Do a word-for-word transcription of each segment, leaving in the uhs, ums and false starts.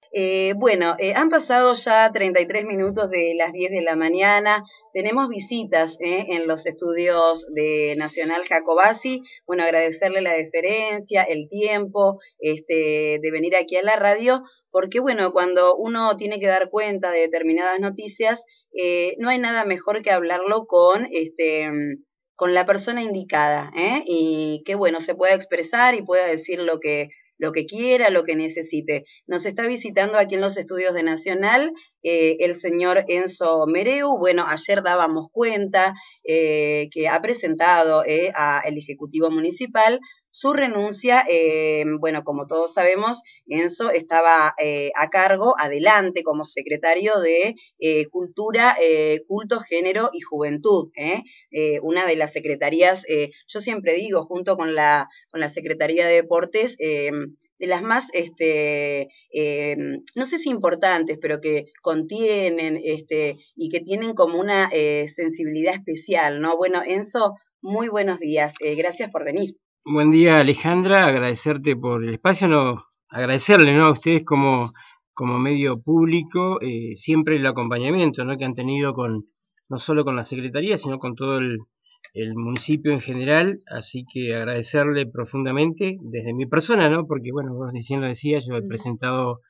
Eh, bueno, eh, han pasado ya treinta y tres minutos de las diez de la mañana. Tenemos visitas eh, en los estudios de Nacional Jacobasi. Bueno, agradecerle la deferencia, el tiempo este, de venir aquí a la radio, porque bueno, cuando uno tiene que dar cuenta de determinadas noticias, eh, no hay nada mejor que hablarlo con este con la persona indicada, ¿eh? Y que bueno, se pueda expresar y pueda decir lo que, lo que quiera, lo que necesite. Nos está visitando aquí en los estudios de Nacional eh, el señor Enzo Mereu. Bueno, ayer dábamos cuenta eh, que ha presentado eh, al Ejecutivo Municipal su renuncia. Eh, bueno, como todos sabemos, Enzo estaba eh, a cargo, adelante, como secretario de eh, Cultura, eh, Culto, Género y Juventud, ¿eh? Eh, una de las secretarías, eh, yo siempre digo, junto con la, con la Secretaría de Deportes, eh, de las más, este, eh, no sé si importantes, pero que contienen este, y que tienen como una eh, sensibilidad especial, ¿no? Bueno, Enzo, muy buenos días, eh, gracias por venir. Buen día, Alejandra, agradecerte por el espacio, no, agradecerle, ¿no? A ustedes como, como medio público, eh, siempre el acompañamiento, ¿no? Que han tenido con, no solo con la Secretaría, sino con todo el, el municipio en general, así que agradecerle profundamente desde mi persona, ¿no? Porque, bueno, vos diciendo decía, yo he presentado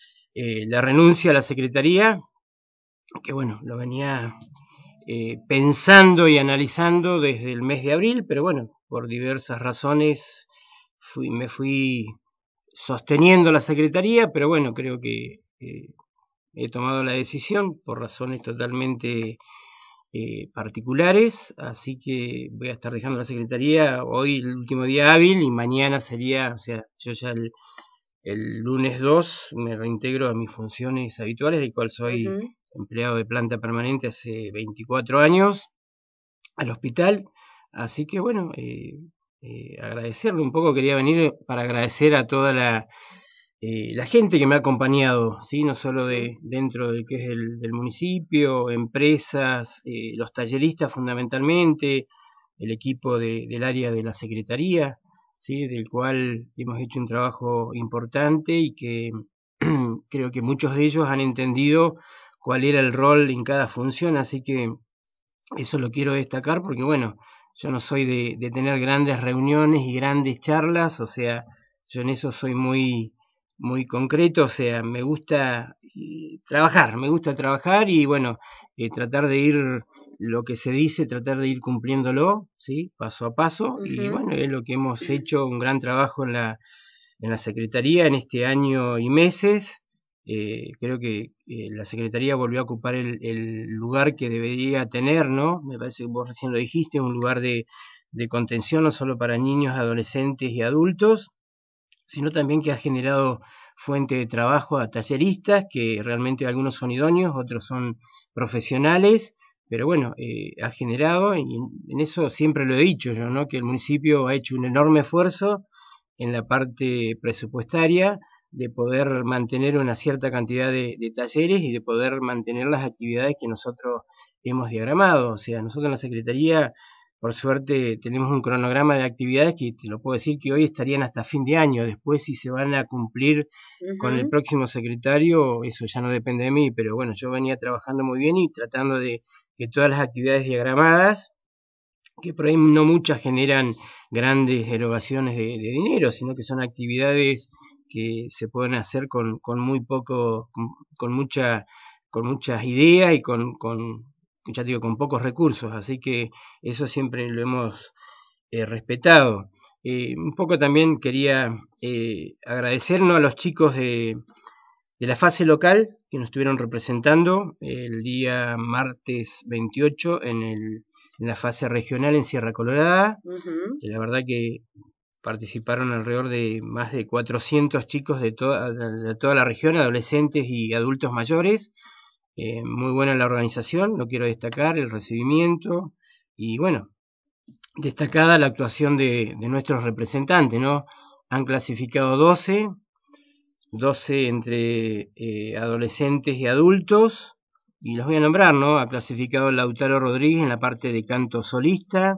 eh, la renuncia a la Secretaría, que, bueno, lo venía eh, pensando y analizando desde el mes de abril, pero bueno, por diversas razones fui, me fui sosteniendo la Secretaría, pero bueno, creo que eh, he tomado la decisión por razones totalmente eh, particulares, así que voy a estar dejando la Secretaría hoy, el último día hábil, y mañana sería, o sea, yo ya el, el lunes dos me reintegro a mis funciones habituales, del cual Uh soy -huh. empleado de planta permanente hace veinticuatro años al hospital. Así que bueno, eh, eh, agradecerle un poco, quería venir para agradecer a toda la, eh, la gente que me ha acompañado, ¿sí? No solo de dentro del que es el del municipio, empresas, eh, los talleristas fundamentalmente, el equipo de, del área de la secretaría, ¿sí? Del cual hemos hecho un trabajo importante y que creo que muchos de ellos han entendido cuál era el rol en cada función, así que eso lo quiero destacar porque, bueno, yo no soy de, de tener grandes reuniones y grandes charlas, o sea, yo en eso soy muy, muy concreto, o sea, me gusta eh, trabajar, me gusta trabajar y, bueno, eh, tratar de ir, lo que se dice, tratar de ir cumpliéndolo, ¿sí? Paso a paso, Uh y -huh. bueno, es lo que hemos hecho, un gran trabajo en la, en la Secretaría en este año y meses. Eh, creo que eh, la Secretaría volvió a ocupar el, el, lugar que debería tener, ¿no? Me parece que vos recién lo dijiste, un lugar de, de contención no solo para niños, adolescentes y adultos, sino también que ha generado fuente de trabajo a talleristas, que realmente algunos son idóneos, otros son profesionales, pero bueno, eh, ha generado, y en, en eso siempre lo he dicho yo, ¿no? Que el municipio ha hecho un enorme esfuerzo en la parte presupuestaria de poder mantener una cierta cantidad de, de talleres y de poder mantener las actividades que nosotros hemos diagramado. O sea, nosotros en la Secretaría, por suerte, tenemos un cronograma de actividades que te lo puedo decir que hoy estarían hasta fin de año. Después, si se van a cumplir Uh con el -huh. próximo secretario, eso ya no depende de mí, pero bueno, yo venía trabajando muy bien y tratando de que todas las actividades diagramadas, que por ahí no muchas generan grandes erogaciones de, de dinero, sino que son actividades que se pueden hacer con, con muy poco, con, con, mucha, con muchas ideas y con, con, ya digo, con pocos recursos, así que eso siempre lo hemos eh, respetado. Eh, un poco también quería eh, agradecernos a los chicos de, de la fase local que nos estuvieron representando el día martes veintiocho en, el, en la fase regional en Sierra Colorada. Uh -huh. Y la verdad que participaron alrededor de más de cuatrocientos chicos de, toda, de toda la región, adolescentes y adultos mayores. Eh, muy buena la organización, lo quiero destacar, el recibimiento y bueno, destacada la actuación de, de nuestros representantes, ¿no? Han clasificado doce, doce entre eh, adolescentes y adultos, y los voy a nombrar, ¿no? Ha clasificado Lautaro Rodríguez en la parte de canto solista,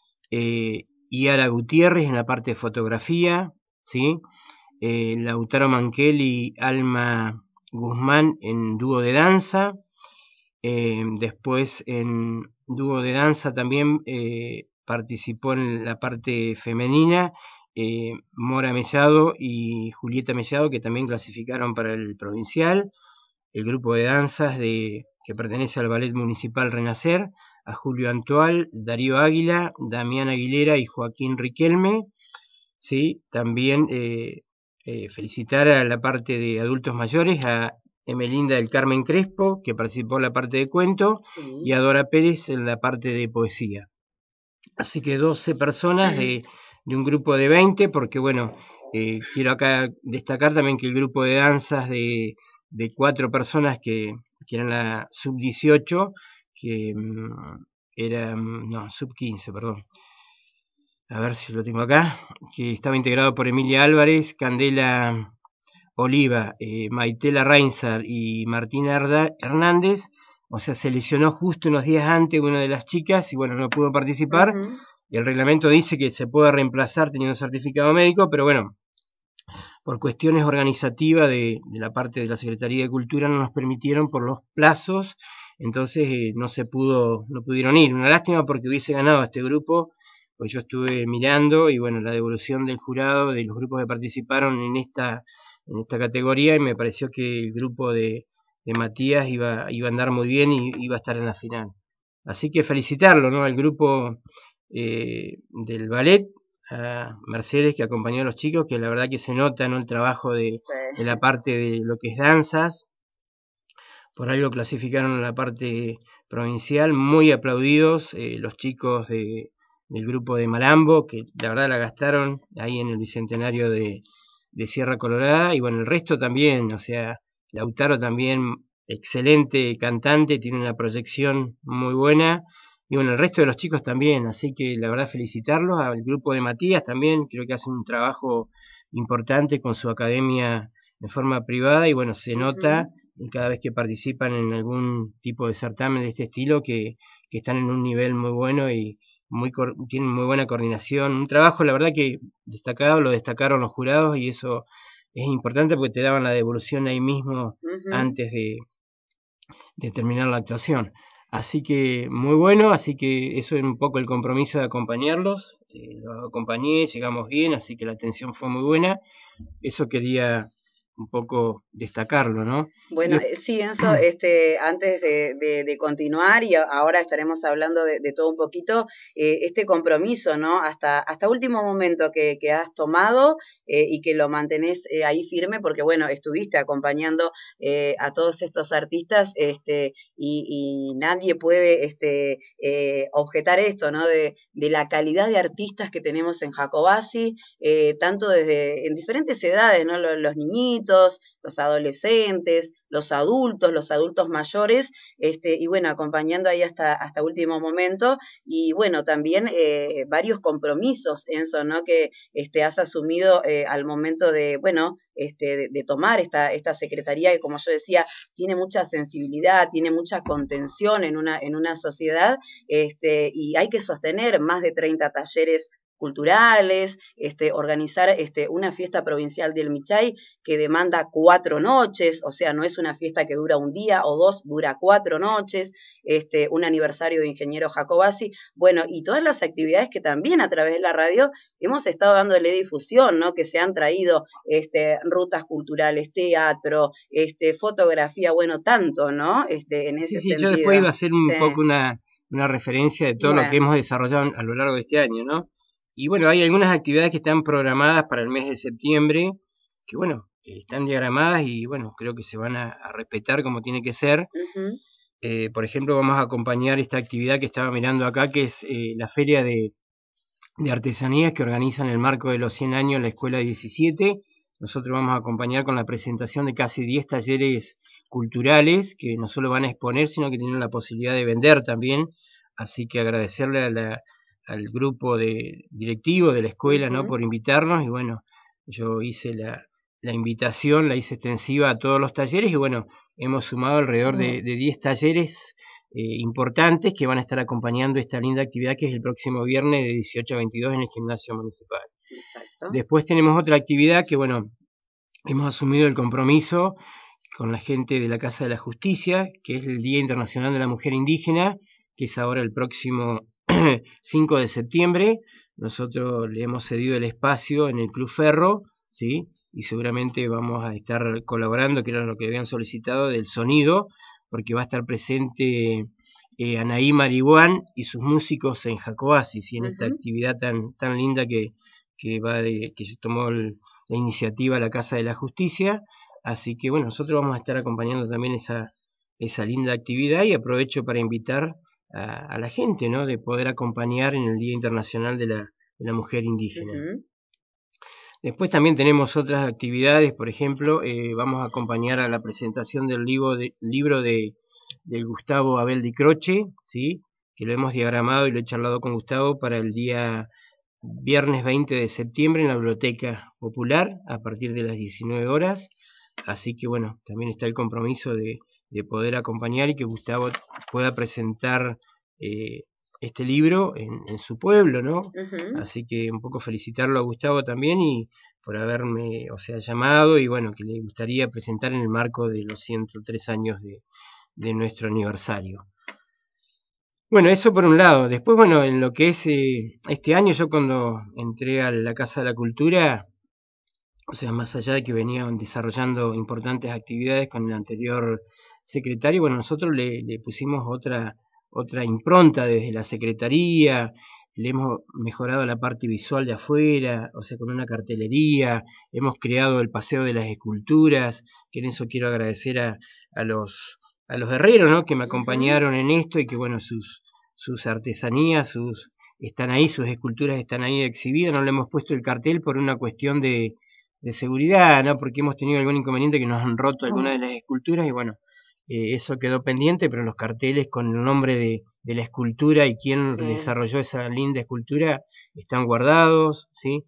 eh, Yara Gutiérrez en la parte de fotografía, ¿sí? Eh, Lautaro Manquel y Alma Guzmán en dúo de danza. Eh, después en dúo de danza también eh, participó en la parte femenina eh, Mora Mellado y Julieta Mellado, que también clasificaron para el provincial. El grupo de danzas de, que pertenece al Ballet Municipal Renacer, a Julio Antoal, Darío Águila, Damián Aguilera y Joaquín Riquelme. ¿Sí? También eh, eh, felicitar a la parte de adultos mayores, a Emelinda del Carmen Crespo, que participó en la parte de cuento, sí. Y a Dora Pérez en la parte de poesía. Así que doce personas de, de un grupo de veinte, porque bueno, eh, quiero acá destacar también que el grupo de danzas de, de cuatro personas que, que eran la sub dieciocho, que um, era, no, sub quince, perdón. A ver si lo tengo acá, que estaba integrado por Emilia Álvarez, Candela Oliva, eh, Maitela Reinsar y Martina Hernández. O sea, se lesionó justo unos días antes una de las chicas y bueno, no pudo participar. Uh-huh. Y el reglamento dice que se puede reemplazar teniendo certificado médico, pero bueno, por cuestiones organizativas de, de la parte de la Secretaría de Cultura no nos permitieron por los plazos, entonces eh, no se pudo, no pudieron ir. Una lástima porque hubiese ganado a este grupo, pues yo estuve mirando y bueno, la devolución del jurado, de los grupos que participaron en esta, en esta categoría, y me pareció que el grupo de, de Matías iba, iba a andar muy bien y iba a estar en la final. Así que felicitarlo, ¿no? Al grupo eh, del ballet, a Mercedes, que acompañó a los chicos, que la verdad que se nota, ¿no?, el trabajo de, sí. de la parte de lo que es danzas. Por algo clasificaron en la parte provincial, muy aplaudidos eh, los chicos de, del grupo de Malambo, que la verdad la gastaron ahí en el Bicentenario de, de Sierra Colorada, y bueno, el resto también, o sea, Lautaro también, excelente cantante, tiene una proyección muy buena, y bueno, el resto de los chicos también, así que la verdad felicitarlos, al grupo de Matías también, creo que hacen un trabajo importante con su academia de forma privada, y bueno, se nota uh-huh. cada vez que participan en algún tipo de certamen de este estilo, que, que están en un nivel muy bueno y muy tienen muy buena coordinación, un trabajo la verdad que destacado, lo destacaron los jurados, y eso es importante porque te daban la devolución ahí mismo uh-huh. antes de, de terminar la actuación. Así que muy bueno, así que eso es un poco el compromiso de acompañarlos, eh, los acompañé, llegamos bien, así que la atención fue muy buena, eso quería un poco destacarlo, ¿no? Bueno, y... sí, Enzo, este, antes de, de, de continuar, y ahora estaremos hablando de, de todo un poquito, eh, este compromiso, ¿no? Hasta, hasta último momento que, que has tomado eh, y que lo mantenés eh, ahí firme, porque bueno, estuviste acompañando eh, a todos estos artistas, este, y, y nadie puede este, eh, objetar esto, ¿no? De, de la calidad de artistas que tenemos en Jacobasi, eh, tanto desde, en diferentes edades, ¿no? Los, los niñitos, los adolescentes, los adultos, los adultos mayores, este, y bueno, acompañando ahí hasta, hasta último momento, y bueno, también eh, varios compromisos, Enzo, ¿no? Que este, has asumido eh, al momento de, bueno, este, de, de tomar esta, esta secretaría, que como yo decía, tiene mucha sensibilidad, tiene mucha contención en una, en una sociedad, este, y hay que sostener más de treinta talleres culturales, este, organizar este, una fiesta provincial del Michay que demanda cuatro noches, o sea, no es una fiesta que dura un día o dos, dura cuatro noches, este, un aniversario de Ingeniero Jacobasi, bueno, y todas las actividades que también a través de la radio hemos estado dándole difusión, ¿no? Que se han traído este, rutas culturales, teatro, este, fotografía, bueno, tanto, ¿no? Este, en ese sí, sí, sentido. Yo después iba a hacer un sí. poco una, una referencia de todo bueno. lo que hemos desarrollado a lo largo de este año, ¿no? Y bueno, hay algunas actividades que están programadas para el mes de septiembre, que bueno, están diagramadas y bueno, creo que se van a, a respetar como tiene que ser. Uh-huh. Eh, por ejemplo, vamos a acompañar esta actividad que estaba mirando acá, que es eh, la Feria de, de Artesanías que organiza en el marco de los cien años la Escuela diecisiete. Nosotros vamos a acompañar con la presentación de casi diez talleres culturales que no solo van a exponer, sino que tienen la posibilidad de vender también. Así que agradecerle a la al grupo de directivo de la escuela, uh-huh. ¿no? Por invitarnos, y bueno, yo hice la, la invitación, la hice extensiva a todos los talleres, y bueno, hemos sumado alrededor uh-huh. de, de diez talleres eh, importantes que van a estar acompañando esta linda actividad que es el próximo viernes de dieciocho a veintidós en el gimnasio municipal. Exacto. Después tenemos otra actividad que bueno, hemos asumido el compromiso con la gente de la Casa de la Justicia, que es el Día Internacional de la Mujer Indígena, que es ahora el próximo cinco de septiembre. Nosotros le hemos cedido el espacio en el Club Ferro, ¿sí? Y seguramente vamos a estar colaborando, que era lo que habían solicitado, del sonido, porque va a estar presente eh, Anaí Marihuán y sus músicos en Jacobasi, ¿sí? En uh-huh. esta actividad tan, tan linda que, que, va de, que se tomó el, la iniciativa la Casa de la Justicia. Así que bueno, nosotros vamos a estar acompañando también esa, esa linda actividad, y aprovecho para invitar a, a la gente, ¿no? De poder acompañar en el Día Internacional de la, de la Mujer Indígena. Uh-huh. Después también tenemos otras actividades, por ejemplo, eh, vamos a acompañar a la presentación del libro de, libro de, de Gustavo Abel Di Croce, ¿sí? Que lo hemos diagramado y lo he charlado con Gustavo para el día viernes veinte de septiembre en la Biblioteca Popular a partir de las diecinueve horas. Así que bueno, también está el compromiso de, de poder acompañar y que Gustavo pueda presentar eh, este libro en, en su pueblo, ¿no? Uh-huh. Así que un poco felicitarlo a Gustavo también y por haberme, o sea, llamado, y bueno, que le gustaría presentar en el marco de los ciento tres años de, de nuestro aniversario. Bueno, eso por un lado. Después, bueno, en lo que es eh, este año, yo cuando entré a la Casa de la Cultura, o sea, más allá de que venían desarrollando importantes actividades con el anterior secretario, bueno, nosotros le, le pusimos otra, otra impronta desde la secretaría, le hemos mejorado la parte visual de afuera, o sea, con una cartelería, hemos creado el Paseo de las Esculturas, que en eso quiero agradecer a, a los, a los herreros, ¿no? Que me acompañaron en esto y que, bueno, sus, sus artesanías, sus, están ahí, sus esculturas están ahí exhibidas. No le hemos puesto el cartel por una cuestión de de seguridad, ¿no? Porque hemos tenido algún inconveniente que nos han roto alguna de las esculturas y bueno, eh, eso quedó pendiente, pero los carteles con el nombre de, de la escultura y quién sí. desarrolló esa linda escultura están guardados, ¿sí?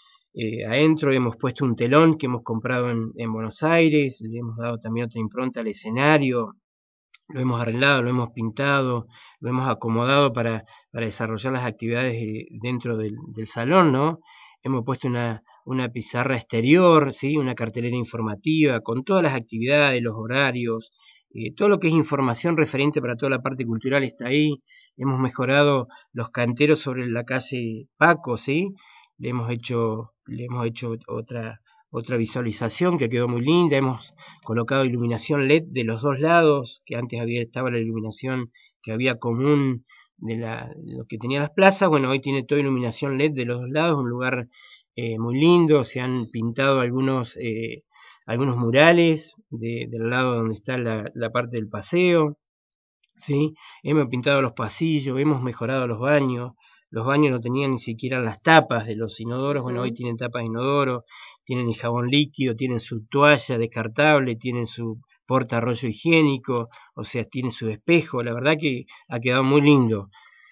Eh, adentro hemos puesto un telón que hemos comprado en, en Buenos Aires, le hemos dado también otra impronta al escenario, lo hemos arreglado, lo hemos pintado, lo hemos acomodado para, para desarrollar las actividades dentro del, del salón, ¿no? Hemos puesto una, una pizarra exterior, ¿sí? Una cartelera informativa con todas las actividades, los horarios, eh, todo lo que es información referente para toda la parte cultural está ahí. Hemos mejorado los canteros sobre la calle Paco, ¿sí? Le hemos hecho, le hemos hecho otra, otra visualización que quedó muy linda. Hemos colocado iluminación L E D de los dos lados, que antes había, estaba la iluminación que había común de, la, de lo que tenía las plazas. Bueno, hoy tiene toda iluminación L E D de los dos lados, un lugar eh, muy lindo. Se han pintado algunos, eh, algunos murales de, del lado donde está la, la parte del paseo, ¿sí? Hemos pintado los pasillos, hemos mejorado los baños. Los baños no tenían ni siquiera las tapas de los inodoros, uh-huh. Bueno, hoy tienen tapas de inodoro, tienen el jabón líquido, tienen su toalla descartable, tienen su porta rollo higiénico, o sea, tienen su espejo. La verdad que ha quedado muy lindo.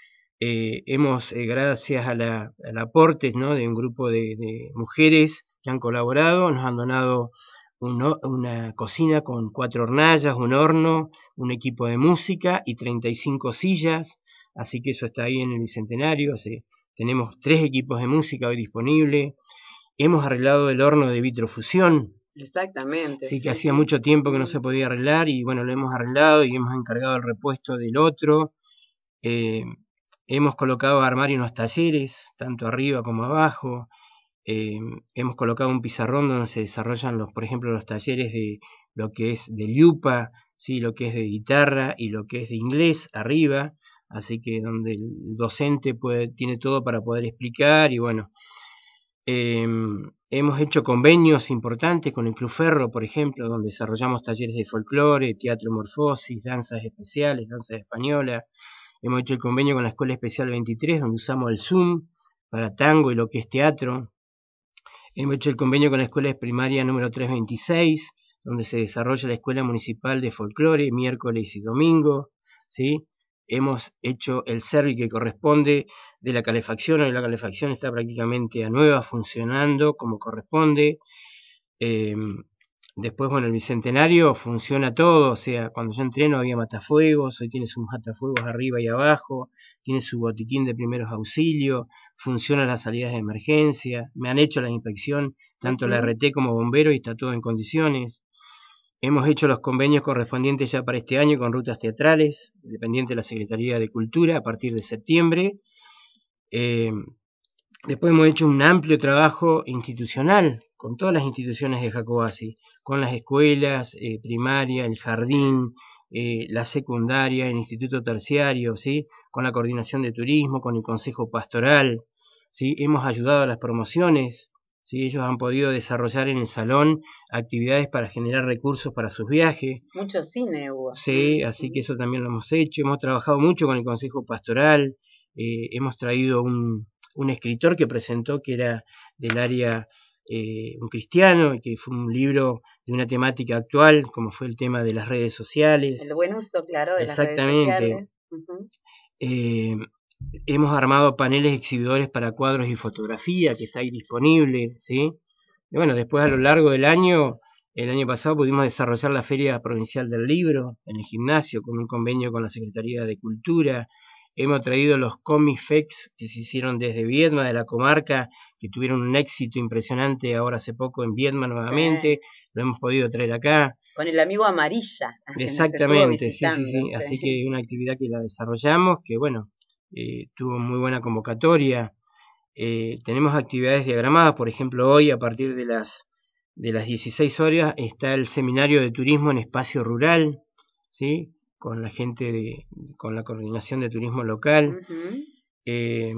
Eh, hemos, eh, gracias a la, al aporte, ¿no? de un grupo de, de mujeres que han colaborado, nos han donado un, una cocina con cuatro hornallas, un horno, un equipo de música y treinta y cinco sillas. Así que eso está ahí en el Bicentenario. Sí. Tenemos tres equipos de música hoy disponibles. Hemos arreglado el horno de vitrofusión. Exactamente. Sí, que sí, hacía sí. mucho tiempo que no se podía arreglar y bueno, lo hemos arreglado y hemos encargado el repuesto del otro. Eh, hemos colocado armarios en los talleres, tanto arriba como abajo. Eh, hemos colocado un pizarrón donde se desarrollan, los, por ejemplo, los talleres de lo que es de liupa, ¿sí? Lo que es de guitarra y lo que es de inglés arriba. Así que donde el docente puede, tiene todo para poder explicar y bueno, eh, hemos hecho convenios importantes con el Club Ferro, por ejemplo, donde desarrollamos talleres de folclore, teatro morfosis, danzas especiales, danzas españolas. Hemos hecho el convenio con la Escuela Especial veintitrés, donde usamos el Zoom para tango y lo que es teatro. Hemos hecho el convenio con la Escuela Primaria número trescientos veintiséis, donde se desarrolla la Escuela Municipal de Folclore, miércoles y domingo, ¿sí? Hemos hecho el service que corresponde de la calefacción. Hoy la calefacción está prácticamente a nueva, funcionando como corresponde. Eh, después, bueno, el Bicentenario funciona todo, o sea, cuando yo entré no había matafuegos, hoy tiene sus matafuegos arriba y abajo, tiene su botiquín de primeros auxilios, funcionan las salidas de emergencia, me han hecho la inspección, tanto uh-huh. la R T como bomberos, y está todo en condiciones. hemos hecho los convenios correspondientes ya para este año con rutas teatrales, dependiente de la Secretaría de Cultura, a partir de septiembre. Eh, después hemos hecho un amplio trabajo institucional con todas las instituciones de Jacobacci, con las escuelas, eh, primaria, el jardín, eh, la secundaria, el instituto terciario, ¿sí? Con la coordinación de turismo, con el consejo pastoral, ¿sí? Hemos ayudado a las promociones, ¿sí? Ellos han podido desarrollar en el salón actividades para generar recursos para sus viajes. Mucho cine hubo. Sí, así que eso también lo hemos hecho. Hemos trabajado mucho con el consejo pastoral, eh, hemos traído un, un escritor que presentó que era del área, eh, un cristiano, que fue un libro de una temática actual, como fue el tema de las redes sociales. El buen uso, claro, de Exactamente. las redes sociales. Uh-huh. Eh, hemos armado paneles exhibidores para cuadros y fotografía, que está ahí disponible, ¿sí? Y bueno, después a lo largo del año, el año pasado pudimos desarrollar la Feria Provincial del Libro en el gimnasio, con un convenio con la Secretaría de Cultura. Hemos traído los Comic Fex que se hicieron desde Viedma, de la comarca, que tuvieron un éxito impresionante ahora hace poco en Viedma nuevamente. Sí. Lo hemos podido traer acá. Con el amigo Amarilla. Exactamente, sí, sí, sí. Así que una actividad que la desarrollamos, que bueno, eh, tuvo muy buena convocatoria. Eh, tenemos actividades diagramadas, por ejemplo, hoy a partir de las, de las dieciséis horas está el seminario de turismo en espacio rural, ¿sí? Con la gente, de, con la coordinación de turismo local. Uh-huh. Eh,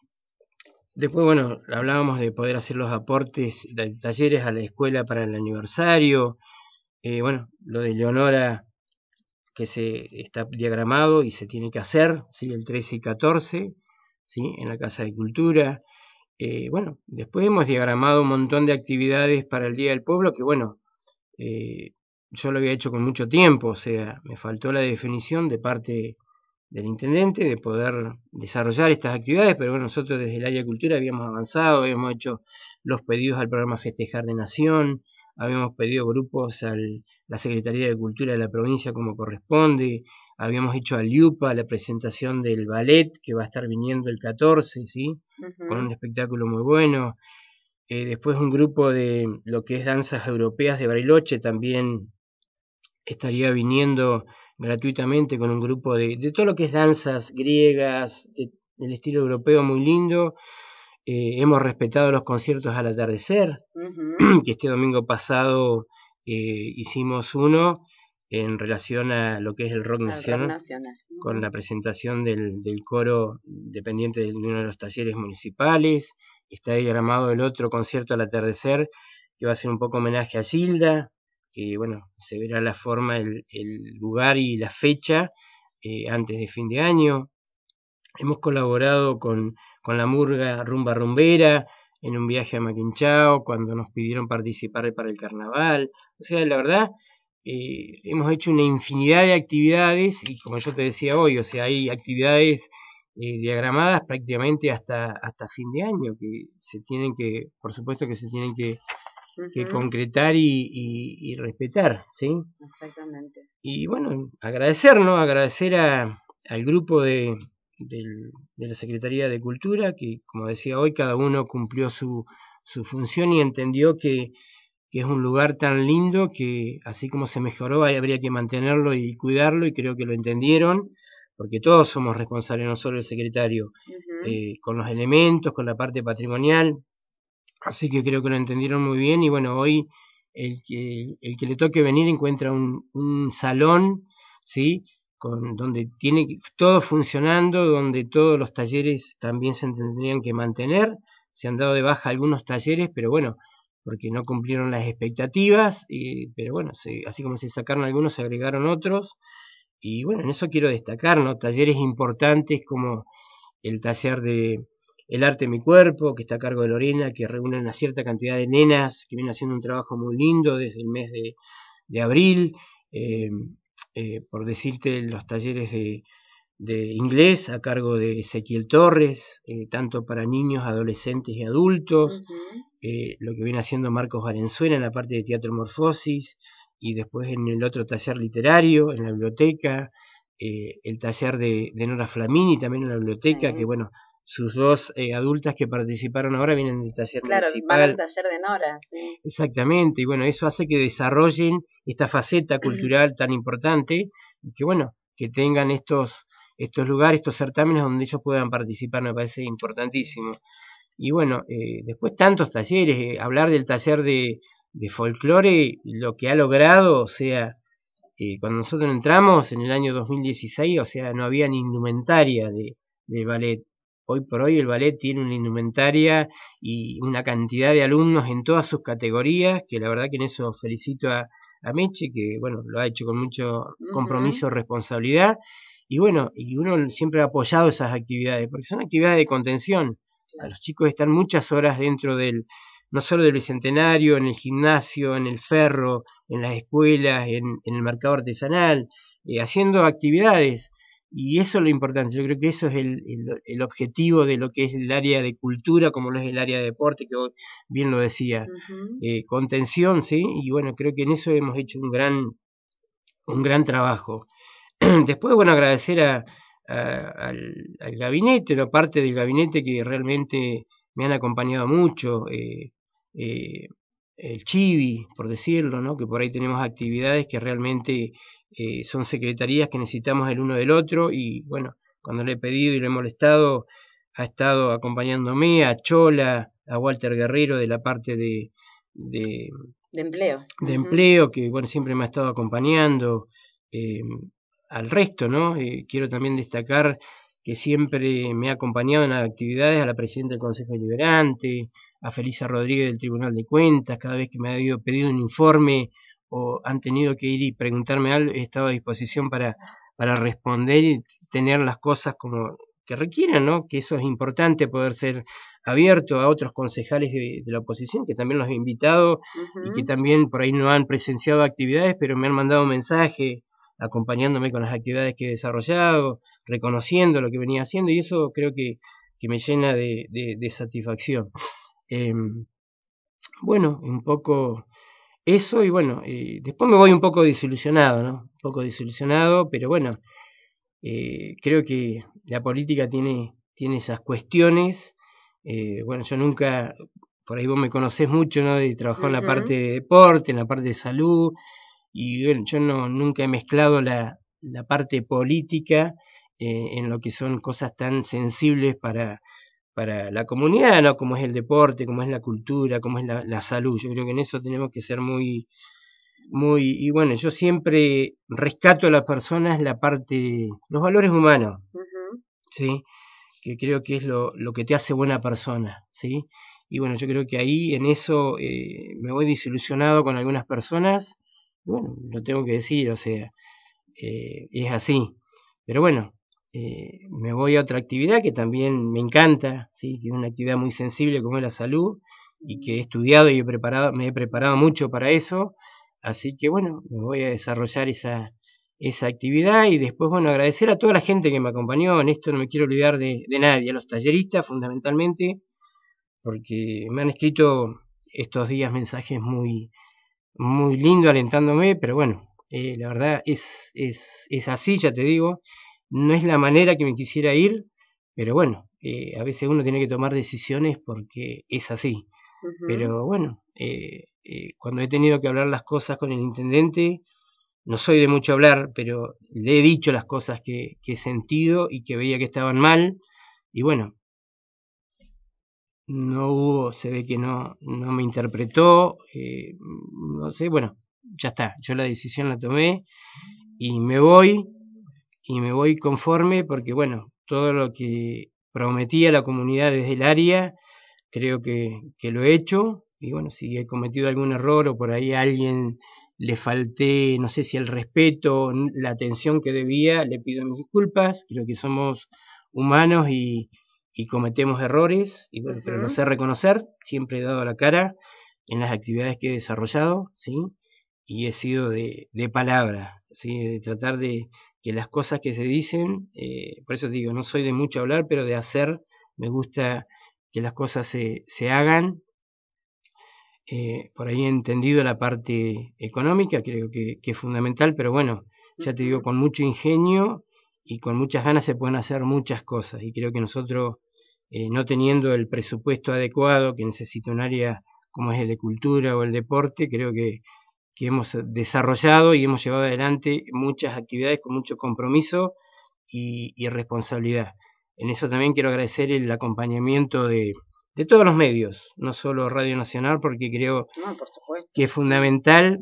después, bueno, hablábamos de poder hacer los aportes de talleres a la escuela para el aniversario. Eh, bueno, lo de Leonora, que se está diagramado y se tiene que hacer, ¿sí? El trece y catorce, ¿sí? En la Casa de Cultura. Eh, bueno, después hemos diagramado un montón de actividades para el Día del Pueblo que, bueno, eh, yo lo había hecho con mucho tiempo, o sea, me faltó la definición de parte del intendente de poder desarrollar estas actividades, pero bueno, nosotros desde el área de cultura habíamos avanzado, habíamos hecho los pedidos al programa Festejar de Nación, habíamos pedido grupos a la Secretaría de Cultura de la provincia como corresponde, habíamos hecho al IUPA la presentación del ballet que va a estar viniendo el catorce, ¿sí? Uh-huh. Con un espectáculo muy bueno. Eh, después un grupo de lo que es danzas europeas de Bariloche también estaría viniendo gratuitamente con un grupo de, de todo lo que es danzas griegas, de, del estilo europeo muy lindo. Eh, hemos respetado los conciertos al atardecer, uh-huh. que este domingo pasado eh, hicimos uno en relación a lo que es el rock nacional, rock nacional. Uh-huh. Con la presentación del, del coro dependiente de uno de los talleres municipales. Está diagramado el otro concierto al atardecer, que va a ser un poco homenaje a Gilda, que bueno, se verá la forma, el, el lugar y la fecha eh, antes de fin de año. Hemos colaborado con, con la murga Rumba Rumbera en un viaje a Maquinchao, cuando nos pidieron participar para el carnaval. O sea, la verdad, eh, hemos hecho una infinidad de actividades y como yo te decía hoy, o sea, hay actividades eh, diagramadas prácticamente hasta, hasta fin de año, que se tienen que, por supuesto que se tienen que, uh-huh. que concretar y, y, y respetar, ¿sí? Exactamente. Y bueno, agradecer, ¿no? Agradecer a, al grupo de... Del, de la Secretaría de Cultura, que como decía hoy, cada uno cumplió su, su función y entendió que, que es un lugar tan lindo que así como se mejoró, ahí habría que mantenerlo y cuidarlo, y creo que lo entendieron, porque todos somos responsables, no solo el secretario, uh-huh. eh, con los elementos, con la parte patrimonial, así que creo que lo entendieron muy bien, y bueno, hoy el que, el que le toque venir encuentra un, un salón, ¿sí?, Con, donde tiene todo funcionando, donde todos los talleres también se tendrían que mantener. Se han dado de baja algunos talleres, pero bueno, porque no cumplieron las expectativas, y, pero bueno, se, así como se sacaron algunos, se agregaron otros, y bueno, en eso quiero destacar, ¿no? Talleres importantes como el taller de El Arte en Mi Cuerpo, que está a cargo de Lorena, que reúne una cierta cantidad de nenas que vienen haciendo un trabajo muy lindo desde el mes de, de abril, eh, Eh, por decirte, los talleres de, de inglés a cargo de Ezequiel Torres, eh, tanto para niños, adolescentes y adultos, uh-huh. eh, lo que viene haciendo Marcos Valenzuela en la parte de Teatro Morfosis, y después en el otro taller literario, en la biblioteca, eh, el taller de, de Nora Flamini también en la biblioteca, sí. que bueno, sus dos eh, adultas que participaron ahora vienen del taller claro, municipal. Van al taller de Nora, sí. Exactamente, y bueno, eso hace que desarrollen esta faceta cultural tan importante y que bueno, que tengan estos, estos lugares, estos certámenes donde ellos puedan participar, me parece importantísimo. Y bueno, eh, después tantos talleres, eh, hablar del taller de, de folclore, lo que ha logrado, o sea, eh, cuando nosotros entramos en el año dos mil dieciséis, o sea, no había ni indumentaria de, de ballet. Hoy por hoy el ballet tiene una indumentaria y una cantidad de alumnos en todas sus categorías, que la verdad que en eso felicito a, a Meche, que bueno, lo ha hecho con mucho compromiso, uh-huh. responsabilidad, y bueno, y uno siempre ha apoyado esas actividades, porque son actividades de contención. A los chicos están muchas horas dentro del, no solo del Bicentenario, en el gimnasio, en el ferro, en las escuelas, en, en el mercado artesanal, eh, haciendo actividades, y eso es lo importante. Yo creo que eso es el, el, el objetivo de lo que es el área de cultura, como lo es el área de deporte, que vos bien lo decía, uh-huh. eh, contención, ¿sí? Y bueno, creo que en eso hemos hecho un gran, un gran trabajo. Después, bueno, agradecer a, a, al, al gabinete, la parte del gabinete que realmente me han acompañado mucho, eh, eh, el Chivi, por decirlo, ¿no? Que por ahí tenemos actividades que realmente eh, son secretarías que necesitamos el uno del otro, y bueno, cuando le he pedido y le he molestado, ha estado acompañándome, a Chola, a Walter Guerrero de la parte de, de, de empleo, de uh-huh. empleo, que bueno, siempre me ha estado acompañando, eh, al resto, ¿no? Eh, quiero también destacar que siempre me ha acompañado en las actividades a la presidenta del Consejo Deliberante, a Felisa Rodríguez del Tribunal de Cuentas, cada vez que me ha pedido un informe o han tenido que ir y preguntarme algo, he estado a disposición para, para responder y tener las cosas como que requieran, ¿no? Que eso es importante, poder ser abierto a otros concejales de, de la oposición, que también los he invitado, uh-huh. y que también por ahí no han presenciado actividades, pero me han mandado un mensaje acompañándome con las actividades que he desarrollado, reconociendo lo que venía haciendo, y eso creo que, que me llena de, de, de satisfacción. Eh, bueno, un poco eso, y bueno, eh, después me voy un poco desilusionado, ¿no? Un poco desilusionado, pero bueno, eh, creo que la política tiene, tiene esas cuestiones. Eh, bueno, yo nunca, por ahí vos me conocés mucho, ¿no? De trabajar uh-huh. en la parte de deporte, en la parte de salud, y bueno, yo no, nunca he mezclado la, la parte política eh, en lo que son cosas tan sensibles para, para la comunidad, ¿no? Como es el deporte, como es la cultura, como es la, la salud. Yo creo que en eso tenemos que ser muy, muy, y bueno, yo siempre rescato a las personas la parte, los valores humanos, uh-huh. ¿sí? Que creo que es lo, lo que te hace buena persona, ¿sí? Y bueno, yo creo que ahí en eso eh, me voy desilusionado con algunas personas. Bueno, lo tengo que decir, o sea, eh, es así. Pero bueno, eh, me voy a otra actividad que también me encanta, ¿sí? Que es una actividad muy sensible como es la salud, y que he estudiado y he preparado, me he preparado mucho para eso. Así que bueno, me voy a desarrollar esa, esa actividad, y después, bueno, agradecer a toda la gente que me acompañó. En esto no me quiero olvidar de, de nadie, a los talleristas fundamentalmente, porque me han escrito estos días mensajes muy, muy lindos alentándome, pero bueno, eh, la verdad es, es, es así, ya te digo, no es la manera que me quisiera ir, pero bueno, eh, a veces uno tiene que tomar decisiones porque es así. Uh-huh. Pero bueno, eh, eh, cuando he tenido que hablar las cosas con el intendente, no soy de mucho hablar, pero le he dicho las cosas que, que he sentido y que veía que estaban mal, y bueno, no hubo, se ve que no, no me interpretó, eh, no sé, bueno, ya está, yo la decisión la tomé y me voy, y me voy conforme porque bueno, todo lo que prometí a la comunidad desde el área, creo que, que lo he hecho, y bueno, si he cometido algún error o por ahí a alguien le falté, no sé si el respeto, la atención que debía, le pido mis disculpas, creo que somos humanos y y cometemos errores, y bueno, uh-huh. pero lo sé reconocer, siempre he dado la cara en las actividades que he desarrollado, ¿sí? Y he sido de, de palabra, ¿sí? De tratar de que las cosas que se dicen, eh, por eso digo, no soy de mucho hablar, pero de hacer, me gusta que las cosas se, se hagan. Eh, por ahí he entendido la parte económica, creo que, que es fundamental, pero bueno, ya uh-huh. te digo, con mucho ingenio y con muchas ganas se pueden hacer muchas cosas, y creo que nosotros eh, no teniendo el presupuesto adecuado que necesita un área como es el de cultura o el deporte, creo que, que hemos desarrollado y hemos llevado adelante muchas actividades con mucho compromiso y, y responsabilidad. En eso también quiero agradecer el acompañamiento de, de todos los medios, no solo Radio Nacional, porque creo no, por supuesto. que es fundamental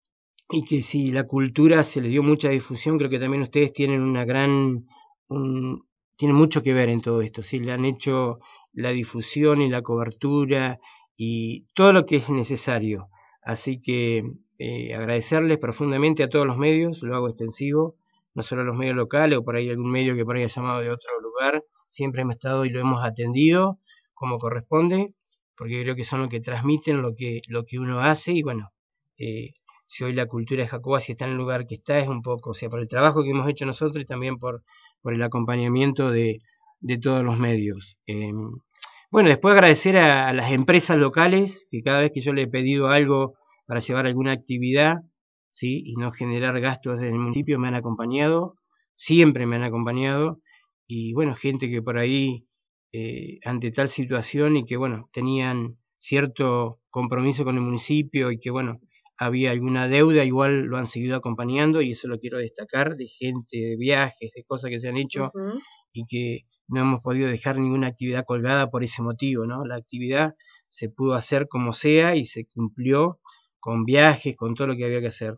y que si la cultura se le dio mucha difusión, creo que también ustedes tienen una gran, un, tienen mucho que ver en todo esto, ¿sí? Le han hecho la difusión y la cobertura y todo lo que es necesario. Así que eh, agradecerles profundamente a todos los medios, lo hago extensivo, no solo a los medios locales o por ahí algún medio que por ahí ha llamado de otro lugar, siempre hemos estado y lo hemos atendido como corresponde, porque creo que son los que transmiten lo que, lo que uno hace y bueno, eh, si hoy la cultura de Jacobacci está en el lugar que está, es un poco, o sea, por el trabajo que hemos hecho nosotros y también por, por el acompañamiento de, de todos los medios. Eh, bueno, después agradecer a, a las empresas locales, que cada vez que yo le he pedido algo para llevar alguna actividad, ¿sí? Y no generar gastos desde el municipio, me han acompañado, siempre me han acompañado, y bueno, gente que por ahí, eh, ante tal situación y que bueno, tenían cierto compromiso con el municipio y que bueno, había alguna deuda, igual lo han seguido acompañando y eso lo quiero destacar, de gente, de viajes, de cosas que se han hecho uh-huh. y que no hemos podido dejar ninguna actividad colgada por ese motivo, ¿no? La actividad se pudo hacer como sea y se cumplió con viajes, con todo lo que había que hacer.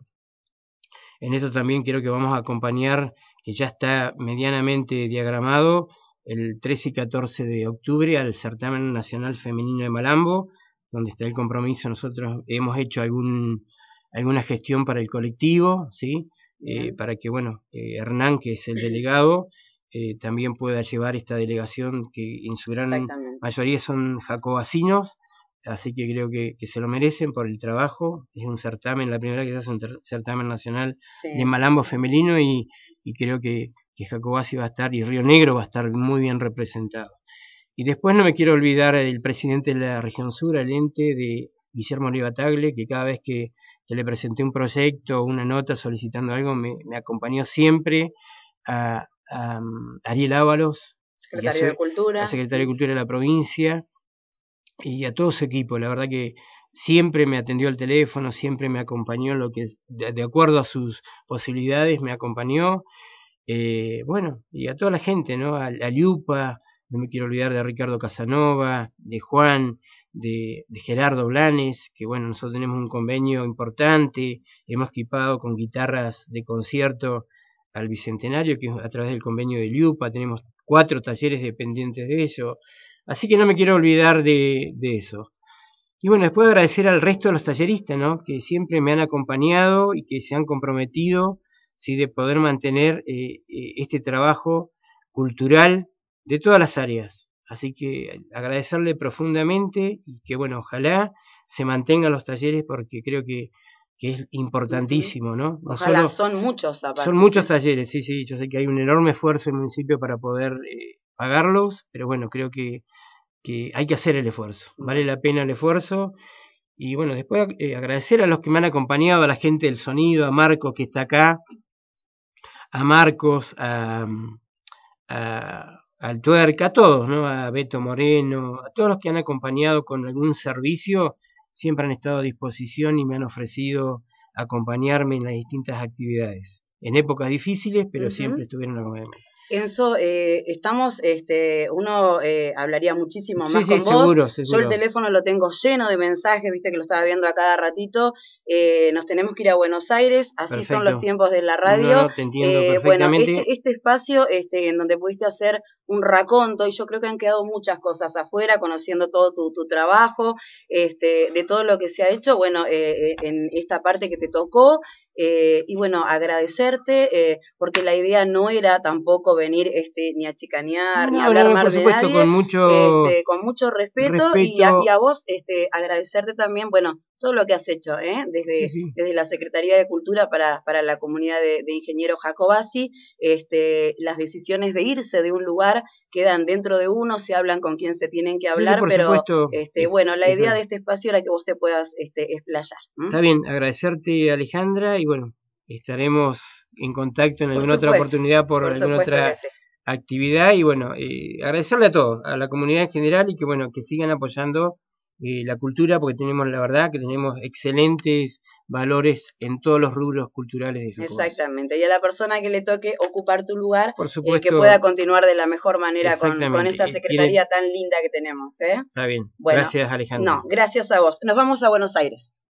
En esto también quiero que vamos a acompañar, que ya está medianamente diagramado, el trece y catorce de octubre al Certamen Nacional Femenino de Malambo, donde está el compromiso. Nosotros hemos hecho algún, alguna gestión para el colectivo, ¿sí? Eh, para que, bueno, eh, Hernán, que es el delegado, eh, también pueda llevar esta delegación, que en su gran mayoría son jacobacinos, así que creo que, que se lo merecen por el trabajo. Es un certamen, la primera que se hace un certamen nacional sí. de Malambo femenino y, y creo que, que Jacobacci va a estar, y Río Negro va a estar muy bien representado. Y después no me quiero olvidar del presidente de la región sur, el ente de Guillermo Oliva Tagle, que cada vez que, que le presenté un proyecto o una nota solicitando algo, me, me acompañó siempre, a, a, a Ariel Ábalos, secretario de Cultura, al secretario de Cultura de la provincia, y a todo su equipo. La verdad que siempre me atendió al teléfono, siempre me acompañó en lo que es, de, de acuerdo a sus posibilidades, me acompañó. Eh, bueno, y a toda la gente, ¿no? A, a Liupa, no me quiero olvidar de Ricardo Casanova, de Juan, de, de Gerardo Blanes, que bueno, nosotros tenemos un convenio importante, hemos equipado con guitarras de concierto al Bicentenario, que es a través del convenio de Liupa, tenemos cuatro talleres dependientes de ello, así que no me quiero olvidar de, de eso. Y bueno, después agradecer al resto de los talleristas, ¿no? Que siempre me han acompañado y que se han comprometido, ¿sí? De poder mantener eh, este trabajo cultural de todas las áreas. Así que agradecerle profundamente y que, bueno, ojalá se mantengan los talleres porque creo que, que es importantísimo, ¿no? No ojalá, solo, son muchos aparte. Son muchos talleres, sí, sí, yo sé que hay un enorme esfuerzo en el municipio para poder eh, pagarlos, pero bueno, creo que, que hay que hacer el esfuerzo, vale la pena el esfuerzo. Y bueno, después eh, agradecer a los que me han acompañado, a la gente del sonido, a Marcos que está acá, a Marcos, a, a, al Tuerca, a todos, ¿no? A Beto Moreno, a todos los que han acompañado con algún servicio, siempre han estado a disposición y me han ofrecido acompañarme en las distintas actividades. En épocas difíciles, pero uh-huh. siempre estuvieron acompañándome. Enzo, eh, estamos, este, uno eh, hablaría muchísimo más sí, con sí, vos. Seguro, seguro. Yo el teléfono lo tengo lleno de mensajes, viste que lo estaba viendo a cada ratito. Eh, nos tenemos que ir a Buenos Aires, así Perfecto. Son los tiempos de la radio. No, no, te entiendo eh, perfectamente. Bueno, este, este espacio este, en donde pudiste hacer un raconto, y yo creo que han quedado muchas cosas afuera, conociendo todo tu, tu trabajo, este, de todo lo que se ha hecho, bueno, eh, en esta parte que te tocó. Eh, y bueno, agradecerte, eh, porque la idea no era tampoco venir este, ni a chicanear, no, ni a hablar no, mal por de supuesto, nadie, con mucho, este, con mucho respeto, respeto. Y, a, y a vos este, agradecerte también, bueno, todo lo que has hecho, ¿eh? desde, sí, sí. desde la Secretaría de Cultura para, para la comunidad de, de ingenieros Jacobacci, este, las decisiones de irse de un lugar quedan dentro de uno, se hablan con quien se tienen que hablar, sí, sí, pero supuesto, este, es, bueno, la es, idea de este espacio era que vos te puedas este, explayar. ¿Mm? Está bien, agradecerte, Alejandra, y bueno, estaremos en contacto en por alguna supuesto, otra oportunidad por, por alguna otra sí. actividad y bueno, eh, agradecerle a todos, a la comunidad en general y que bueno, que sigan apoyando eh, la cultura porque tenemos la verdad que tenemos excelentes valores en todos los rubros culturales de Jacobasi. Exactamente, y a la persona que le toque ocupar tu lugar, Por eh, que supuesto, pueda continuar de la mejor manera con, con exactamente, esta eh, tiene, secretaría tan linda que tenemos. ¿eh? está bien. Bueno, Gracias, Alejandra. no, gracias a vos. Nos vamos a Buenos Aires.